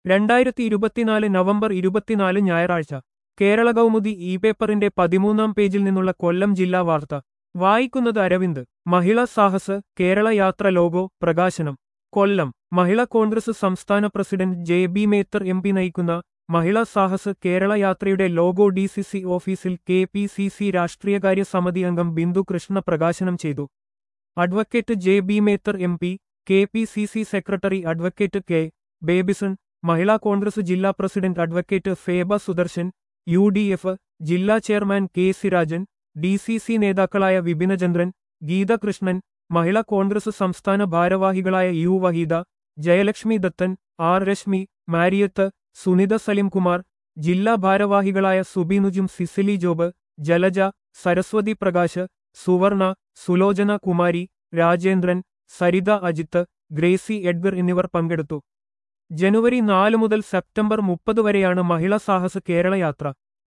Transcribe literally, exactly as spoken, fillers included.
രണ്ടായിരത്തി ഇരുപത്തിനാല് നവംബർ ഇരുപത്തിനാല് ഞായറാഴ്ച കേരള കൗമുദി ഇ പേപ്പറിന്റെ പതിമൂന്നാം പേജിൽ നിന്നുള്ള കൊല്ലം ജില്ലാ വാർത്ത വായിക്കുന്നത് അരവിന്ദ്. മഹിളാ സാഹസ് കേരള യാത്ര ലോഗോ പ്രകാശനം. കൊല്ലം. മഹിളാ കോൺഗ്രസ് സംസ്ഥാന president Jebi Mather M P നയിക്കുന്ന മഹിളാ സാഹസ് കേരള യാത്രയുടെ ലോഗോ ഡി സി സി ഓഫീസിൽ കെ പി സി സി രാഷ്ട്രീയകാര്യ സമിതി അംഗം ബിന്ദു കൃഷ്ണ പ്രകാശനം ചെയ്തു. Advocate Jebi Mather M P, K P C C secretary advocate K Babison, Mahila Congress ജില്ലാ president advocate Feba Sudarshan, U D F ജില്ലാ chairman K Sirajan, D C C നേതാക്കളായ വിപിനചന്ദ്രൻ, ഗീതകൃഷ്ണൻ, മഹിളാ കോൺഗ്രസ് സംസ്ഥാന ഭാരവാഹികളായ യു വഹീദ, ജയലക്ഷ്മി ദത്തൻ, ആർ രശ്മി, മാരിയത്ത്, സുനിത സലിംകുമാർ, ജില്ലാ ഭാരവാഹികളായ സുബിനുജും Cicily Job, Jalaja, Saraswathi Prakash, Suvarna, Sulochana Kumari, Rajendran, Saritha Ajith, Gracy Edgar എന്നിവർ പങ്കെടുത്തു. ജനുവരി നാല് മുതൽ സെപ്റ്റംബർ മുപ്പത് വരെയാണ് മഹിളാ സാഹസ് കേരള യാത്ര.